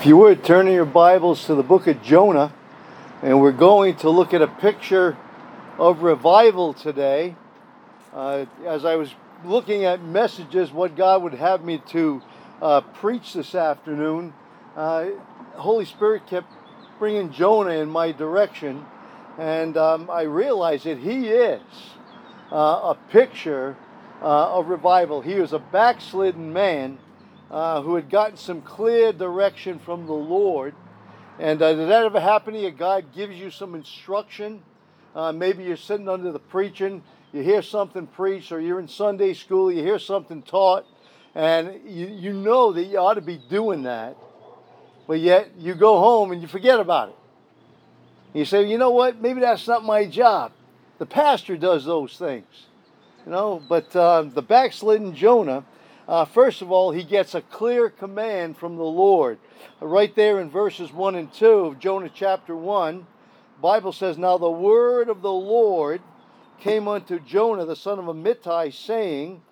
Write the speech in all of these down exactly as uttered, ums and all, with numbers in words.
If you would, turn in your Bibles to the book of Jonah, and we're going to look at a picture of revival today. Uh, as I was looking at messages, what God would have me to uh, preach this afternoon, uh, Holy Spirit kept bringing Jonah in my direction, and um, I realized that he is uh, a picture uh, of revival. He was a backslidden man Uh, who had gotten some clear direction from the Lord. And uh, did that ever happen to you? God gives you some instruction. Uh, maybe you're sitting under the preaching, you hear something preached, or you're in Sunday school, you hear something taught, and you, you know that you ought to be doing that, but yet you go home and you forget about it. And you say, you know what, maybe that's not my job. The pastor does those things. You know, but uh, the backslidden Jonah, Uh, first of all, he gets a clear command from the Lord. Uh, right there in verses one and two of Jonah chapter one, the Bible says, "Now the word of the Lord came unto Jonah, the son of Amittai, saying,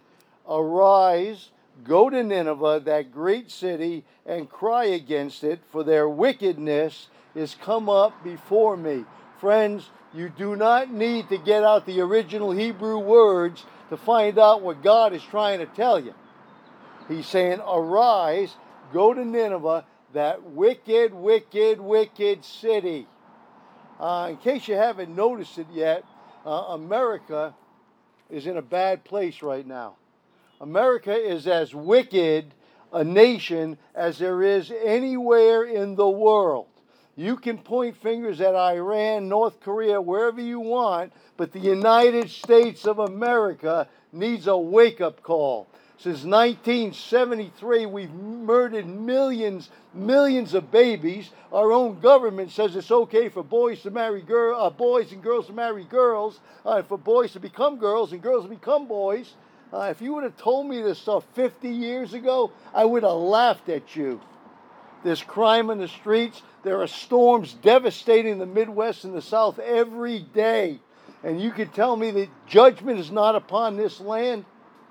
Arise, go to Nineveh, that great city, and cry against it, for their wickedness is come up before me." Friends, you do not need to get out the original Hebrew words to find out what God is trying to tell you. He's saying, arise, go to Nineveh, that wicked, wicked, wicked city. Uh, in case you haven't noticed it yet, uh, America is in a bad place right now. America is as wicked a nation as there is anywhere in the world. You can point fingers at Iran, North Korea, wherever you want, but the United States of America needs a wake-up call. Since nineteen seventy-three, we've murdered millions, millions of babies. Our own government says it's okay for boys to marry girl, uh, boys and girls to marry girls, uh, for boys to become girls and girls to become boys. Uh, if you would have told me this stuff fifty years ago, I would have laughed at you. There's crime in the streets. There are storms devastating the Midwest and the South every day. And you can tell me that judgment is not upon this land?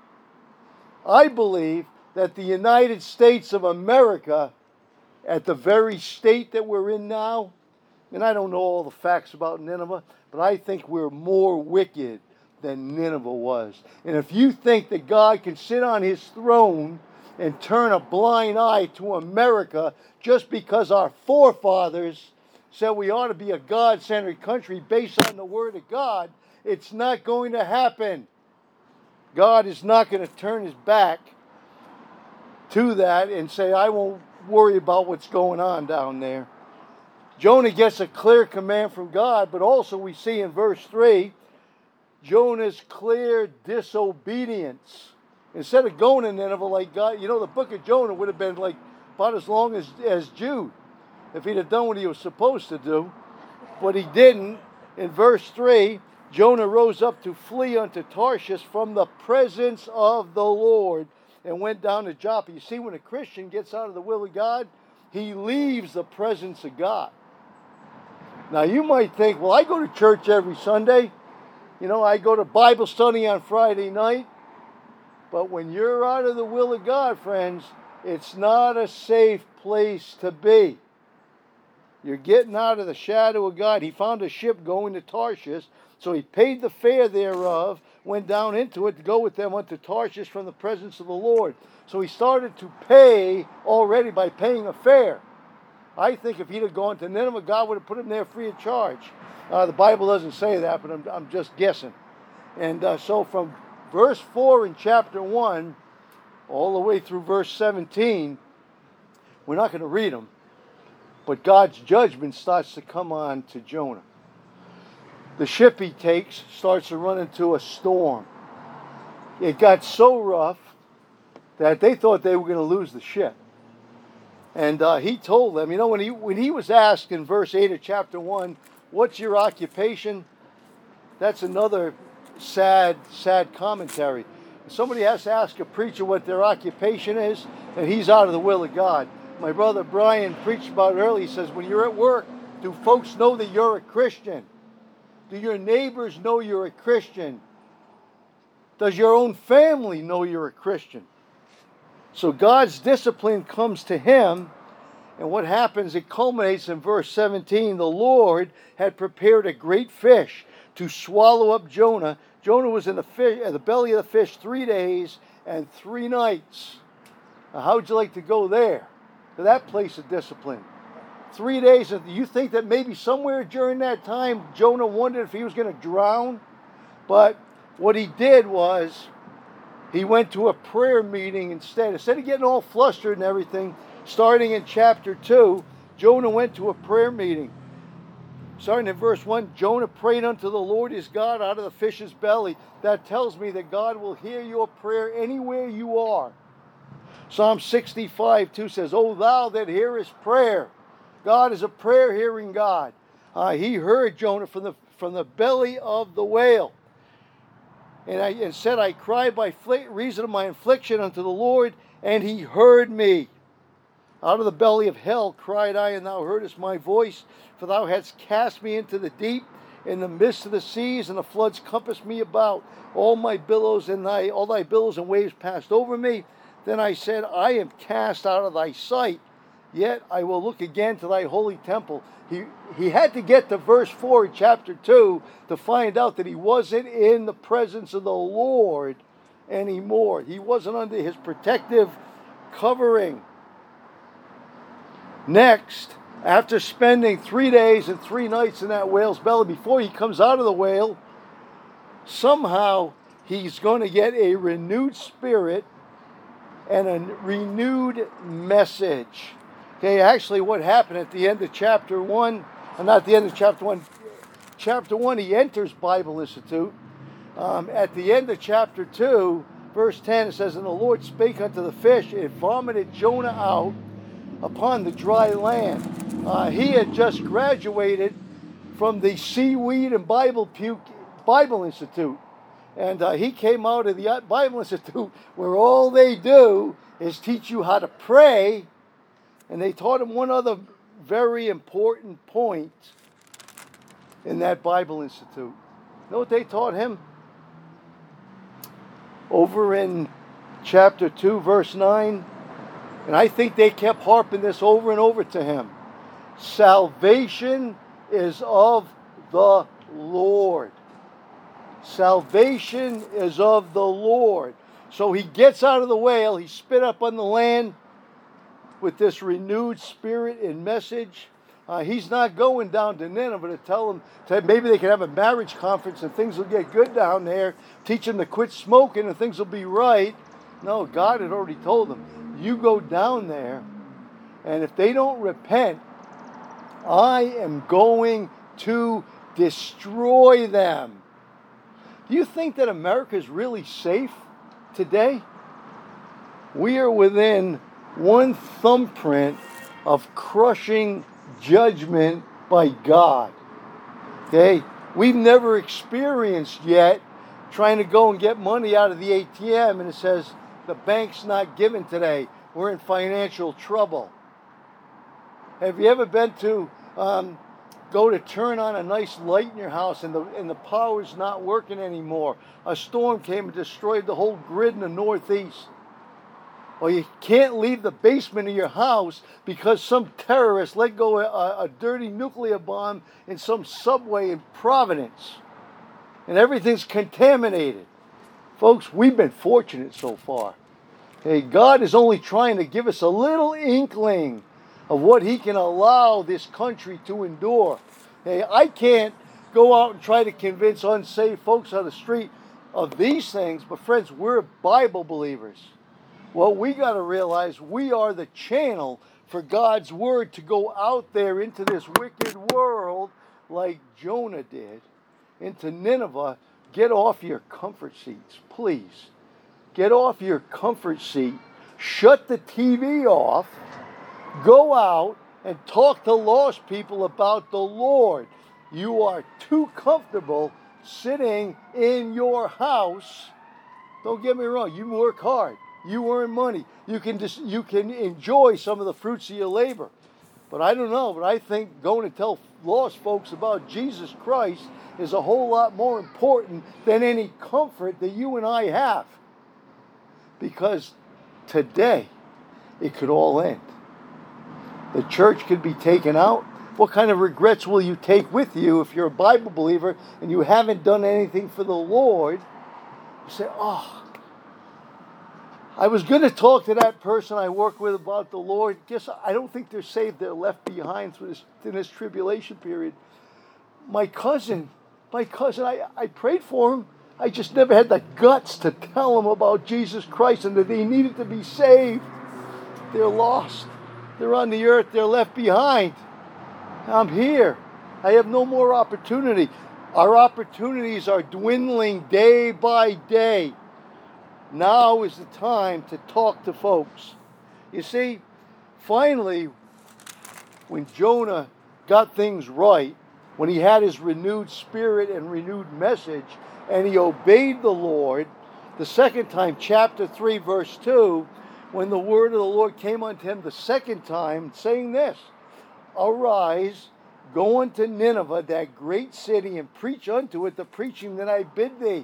I believe that the United States of America, at the very state that we're in now, and I don't know all the facts about Nineveh, but I think we're more wicked than Nineveh was. And if you think that God can sit on his throne and turn a blind eye to America just because our forefathers said we ought to be a God-centered country based on the Word of God, it's not going to happen. God is not going to turn his back to that and say, I won't worry about what's going on down there. Jonah gets a clear command from God, but also we see in verse three, Jonah's clear disobedience. Instead of going to Nineveh like God, you know, the book of Jonah would have been like about as long as, as Jude, if he'd have done what he was supposed to do, but he didn't. In verse three, Jonah rose up to flee unto Tarshish from the presence of the Lord and went down to Joppa. You see, when a Christian gets out of the will of God, he leaves the presence of God. Now, you might think, well, I go to church every Sunday. You know, I go to Bible study on Friday night. But when you're out of the will of God, friends, it's not a safe place to be. You're getting out of the shadow of God. He found a ship going to Tarshish. So he paid the fare thereof, went down into it to go with them unto Tarshish from the presence of the Lord. So he started to pay already by paying a fare. I think if he'd have gone to Nineveh, God would have put him there free of charge. Uh, the Bible doesn't say that, but I'm, I'm just guessing. And uh, so from verse four in chapter one, all the way through verse seventeen, we're not going to read them, but God's judgment starts to come on to Jonah. The ship he takes starts to run into a storm. It got so rough that they thought they were going to lose the ship. And uh, he told them, you know, when he when he was asked in verse eight of chapter one, what's your occupation? That's another sad, sad commentary. Somebody has to ask a preacher what their occupation is, and he's out of the will of God. My brother Brian preached about it earlier. He says, when you're at work, do folks know that you're a Christian? Do your neighbors know you're a Christian? Does your own family know you're a Christian? So God's discipline comes to him, And what happens, it culminates in verse seventeen. The Lord had prepared a great fish to swallow up Jonah. Jonah was in the, fish, in the belly of the fish three days and three nights. Now, how would you like to go there? To that place of discipline. Three days. You think that maybe somewhere during that time, Jonah wondered if he was going to drown? But what he did was, he went to a prayer meeting instead. Instead of getting all flustered and everything, starting in chapter two, Jonah went to a prayer meeting. Starting in verse one, Jonah prayed unto the Lord his God out of the fish's belly. That tells me that God will hear your prayer anywhere you are. Psalm sixty-five two says, O thou that hearest prayer. God is a prayer-hearing God. Uh, he heard Jonah from the, from the belly of the whale. And, I, and said, I cried by reason of my affliction unto the Lord, and he heard me. Out of the belly of hell cried I, and thou heardest my voice. For thou hadst cast me into the deep, in the midst of the seas, and the floods compassed me about. All my billows and thy all thy billows and waves passed over me. Then I said, I am cast out of thy sight. Yet I will look again to thy holy temple. He, he had to get to verse four in chapter two to find out that he wasn't in the presence of the Lord anymore. He wasn't under his protective covering. Next, after spending three days and three nights in that whale's belly, before he comes out of the whale, somehow he's going to get a renewed spirit and a renewed message. Okay, actually what happened at the end of chapter one, uh, not the end of chapter one, chapter one he enters Bible Institute. Um, at the end of chapter two, verse ten, it says, And the Lord spake unto the fish, it vomited Jonah out upon the dry land. Uh, he had just graduated from the Seaweed and Bible Puke Bible Institute. And uh, he came out of the Bible Institute where all they do is teach you how to pray. And they taught him one other very important point in that Bible Institute. You know what they taught him? Over in chapter two, verse nine. And I think they kept harping this over and over to him. Salvation is of the Lord. Salvation is of the Lord. So he gets out of the whale. He spit up on the land with this renewed spirit and message. Uh, he's not going down to Nineveh to tell them, to, maybe they can have a marriage conference and things will get good down there. Teach them to quit smoking and things will be right. No, God had already told them, you go down there, and if they don't repent, I am going to destroy them. Do you think that America is really safe today? We are within one thumbprint of crushing judgment by God. Okay? We've never experienced yet trying to go and get money out of the A T M and it says the bank's not giving today. We're in financial trouble. Have you ever been to um, go to turn on a nice light in your house and the and the power's not working anymore? A storm came and destroyed the whole grid in the Northeast. Or you can't leave the basement of your house because some terrorist let go a, a dirty nuclear bomb in some subway in Providence. And everything's contaminated. Folks, we've been fortunate so far. Okay, God is only trying to give us a little inkling of what he can allow this country to endure. Okay, I can't go out and try to convince unsaved folks on the street of these things, but friends, we're Bible believers. Well, we got to realize we are the channel for God's word to go out there into this wicked world like Jonah did, into Nineveh. Get off your comfort seats, please. Get off your comfort seat. Shut the T V off. Go out and talk to lost people about the Lord. You are too comfortable sitting in your house. Don't get me wrong. You work hard. You earn money. You can just you can enjoy some of the fruits of your labor. But I don't know, but I think going to tell lost folks about Jesus Christ is a whole lot more important than any comfort that you and I have. Because today, it could all end. The church could be taken out. What kind of regrets will you take with you if you're a Bible believer and you haven't done anything for the Lord? You say, oh, I was going to talk to that person I work with about the Lord. Guess I don't think they're saved. They're left behind through this, in this tribulation period. My cousin, my cousin, I, I prayed for him. I just never had the guts to tell him about Jesus Christ and that they needed to be saved. They're lost. They're on the earth. They're left behind. I'm here. I have no more opportunity. Our opportunities are dwindling day by day. Now is the time to talk to folks. You see, finally, when Jonah got things right, when he had his renewed spirit and renewed message, and he obeyed the Lord, the second time, chapter three, verse two, when the word of the Lord came unto him the second time, saying this, Arise, go unto Nineveh, that great city, and preach unto it the preaching that I bid thee.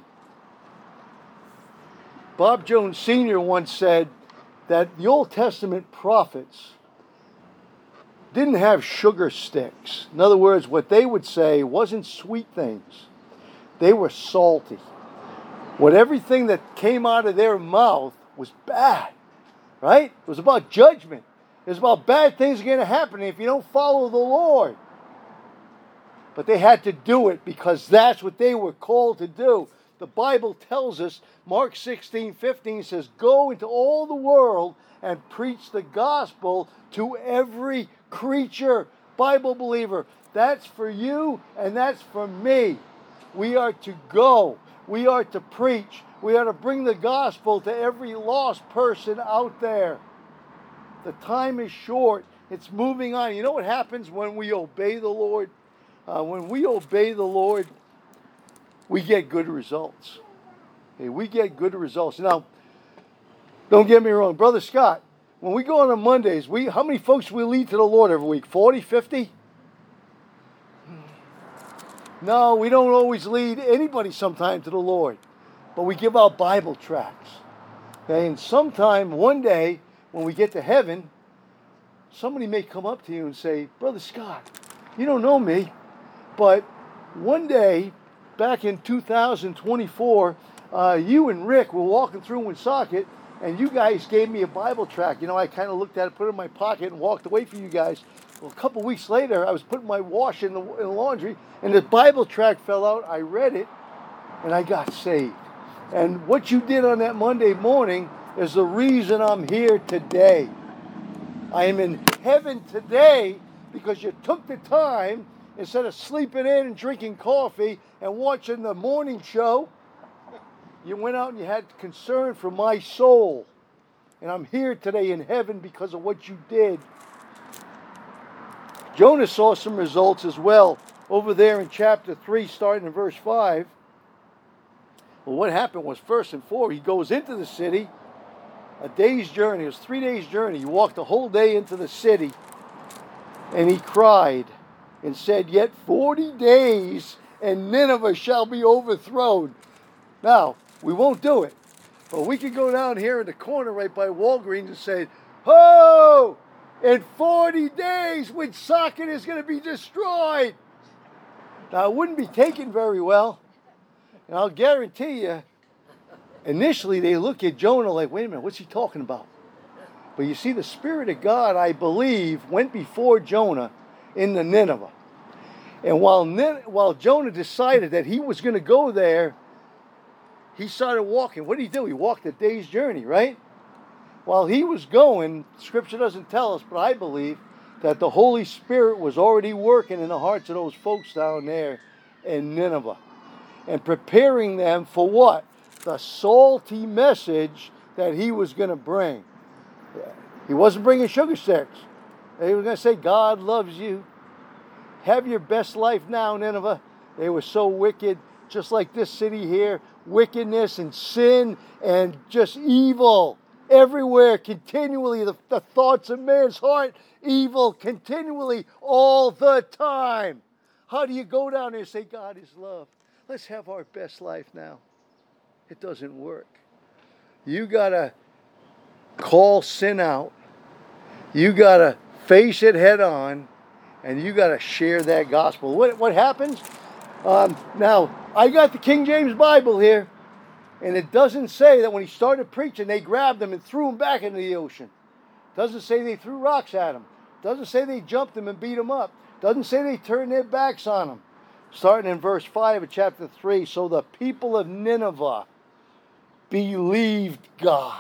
Bob Jones Senior once said that the Old Testament prophets didn't have sugar sticks. In other words, what they would say wasn't sweet things. They were salty. What everything that came out of their mouth was bad, right? It was about judgment. It was about bad things going to happen if you don't follow the Lord. But they had to do it because that's what they were called to do. The Bible tells us, Mark sixteen fifteen says, Go into all the world and preach the gospel to every creature. Bible believer, that's for you and that's for me. We are to go. We are to preach. We are to bring the gospel to every lost person out there. The time is short. It's moving on. You know what happens when we obey the Lord? Uh, when we obey the Lord, we get good results. Okay, we get good results. Now, don't get me wrong. Brother Scott, when we go on on Mondays, we how many folks we lead to the Lord every week? forty, fifty? No, we don't always lead anybody sometime to the Lord. But we give out Bible tracts. Okay, and sometime, one day, when we get to heaven, somebody may come up to you and say, Brother Scott, you don't know me, but one day, back in two thousand twenty-four, uh, you and Rick were walking through Woonsocket, and you guys gave me a Bible tract. You know, I kind of looked at it, put it in my pocket, and walked away from you guys. Well, a couple weeks later, I was putting my wash in the, in the laundry, and the Bible tract fell out. I read it, and I got saved. And what you did on that Monday morning is the reason I'm here today. I am in heaven today because you took the time, instead of sleeping in and drinking coffee and watching the morning show, you went out and you had concern for my soul. And I'm here today in heaven because of what you did. Jonah saw some results as well over there in chapter three, starting in verse five. Well, what happened was, first and foremost, he goes into the city, a day's journey. It was three days' journey. He walked the whole day into the city, and he cried and said, Yet forty days, and Nineveh shall be overthrown. Now, we won't do it, but we could go down here in the corner right by Walgreens and say, Ho! In forty days, Woonsocket is going to be destroyed. Now, it wouldn't be taken very well. And I'll guarantee you, initially they look at Jonah like, wait a minute, what's he talking about? But you see, the Spirit of God, I believe, went before Jonah in the Nineveh. And while, while Jonah decided that he was going to go there, he started walking. What did he do? He walked a day's journey, right? While he was going, Scripture doesn't tell us, but I believe that the Holy Spirit was already working in the hearts of those folks down there in Nineveh. And preparing them for what? The salty message that he was going to bring. He wasn't bringing sugar sticks. He was going to say, God loves you. Have your best life now, Nineveh. They were so wicked, just like this city here. Wickedness and sin and just evil. Everywhere, continually, the, the thoughts of man's heart, evil, continually, all the time. How do you go down there and say, God is love? Let's have our best life now. It doesn't work. You got to call sin out. You got to face it head on, and you got to share that gospel. What, what happens? Um, now, I got the King James Bible here, and it doesn't say that when he started preaching, they grabbed him and threw him back into the ocean. Doesn't say they threw rocks at him. Doesn't say they jumped him and beat him up. Doesn't say they turned their backs on him. Starting in verse five of chapter three, so the people of Nineveh believed God.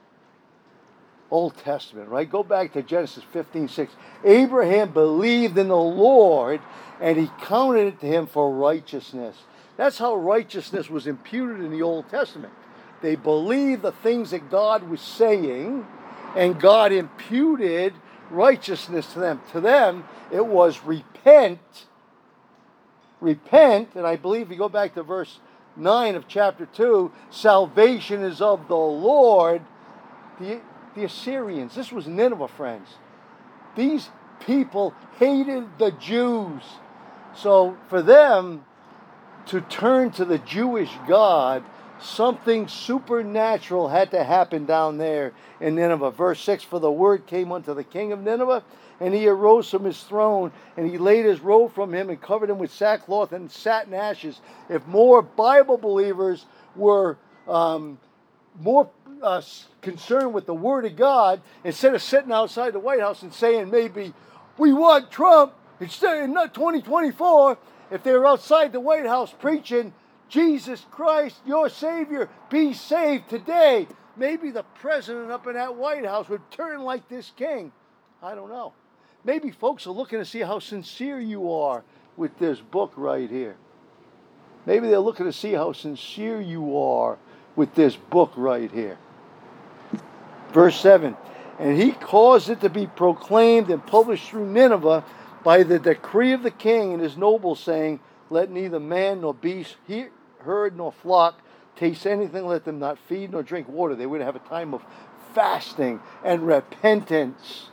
Old Testament, right? Go back to Genesis fifteen six. Abraham believed in the Lord, and he counted it to him for righteousness. That's how righteousness was imputed in the Old Testament. They believed the things that God was saying, and God imputed righteousness to them. To them, it was repent. Repent, and I believe if you go back to verse nine of chapter two, salvation is of the Lord. The, the Assyrians, this was Nineveh, friends. These people hated the Jews. So for them to turn to the Jewish God, something supernatural had to happen down there in Nineveh. Verse six, for the word came unto the king of Nineveh, and he arose from his throne, and he laid his robe from him and covered him with sackcloth and sat in ashes. If more Bible believers were um, more uh, concerned with the word of God, instead of sitting outside the White House and saying maybe, we want Trump, instead in twenty twenty-four, if they were outside the White House preaching, Jesus Christ, your Savior, be saved today, maybe the president up in that White House would turn like this king. I don't know. Maybe folks are looking to see how sincere you are with this book right here. Maybe they're looking to see how sincere you are with this book right here. Verse seven, and he caused it to be proclaimed and published through Nineveh by the decree of the king and his nobles, saying, let neither man nor beast, herd nor flock taste anything, let them not feed nor drink water. They would have a time of fasting and repentance.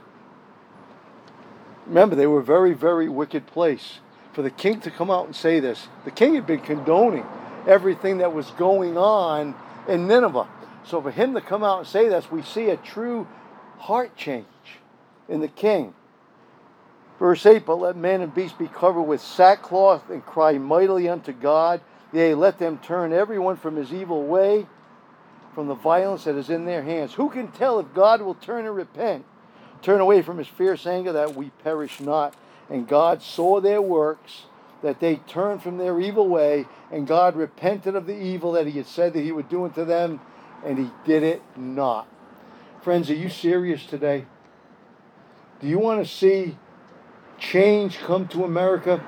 Remember, they were a very, very wicked place. For the king to come out and say this, the king had been condoning everything that was going on in Nineveh. So for him to come out and say this, we see a true heart change in the king. Verse eight, but let man and beast be covered with sackcloth and cry mightily unto God. Yea, let them turn everyone from his evil way, from the violence that is in their hands. Who can tell if God will turn and repent? Turn away from his fierce anger that we perish not. And God saw their works, that they turned from their evil way, and God repented of the evil that he had said that he would do unto them, and he did it not. Friends, are you serious today? Do you want to see change come to America?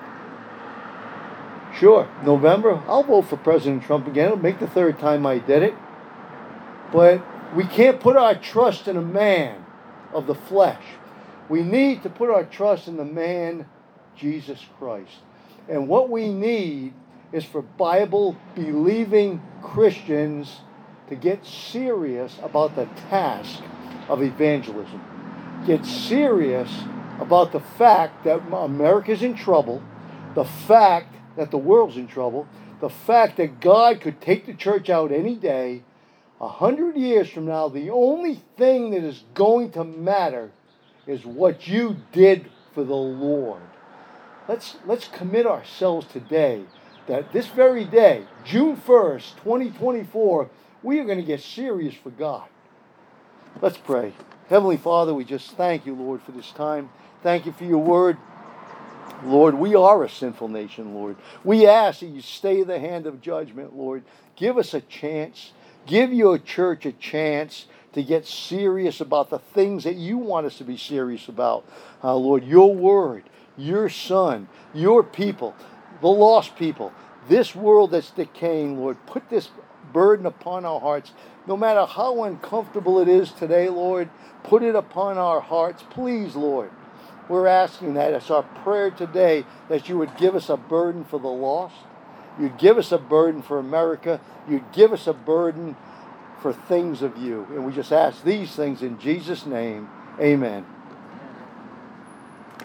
Sure, November, I'll vote for President Trump again. It'll make the third time I did it. But we can't put our trust in a man of the flesh. We need to put our trust in the man, Jesus Christ. And what we need is for Bible-believing Christians to get serious about the task of evangelism. Get serious about the fact that America's in trouble, the fact that the world's in trouble, the fact that God could take the church out any day. A hundred years from now, the only thing that is going to matter is what you did for the Lord. Let's, let's commit ourselves today that this very day, June first, twenty twenty-four, we are going to get serious for God. Let's pray. Heavenly Father, we just thank you, Lord, for this time. Thank you for your word. Lord, we are a sinful nation, Lord. We ask that you stay the hand of judgment, Lord. Give us a chance. Give your church a chance to get serious about the things that you want us to be serious about. Uh, Lord, your word, your son, your people, the lost people, this world that's decaying, Lord. Put this burden upon our hearts. No matter how uncomfortable it is today, Lord, put it upon our hearts. Please, Lord. We're asking that. It's our prayer today that you would give us a burden for the lost. You'd give us a burden for America. You'd give us a burden for things of you. And we just ask these things in Jesus' name. Amen.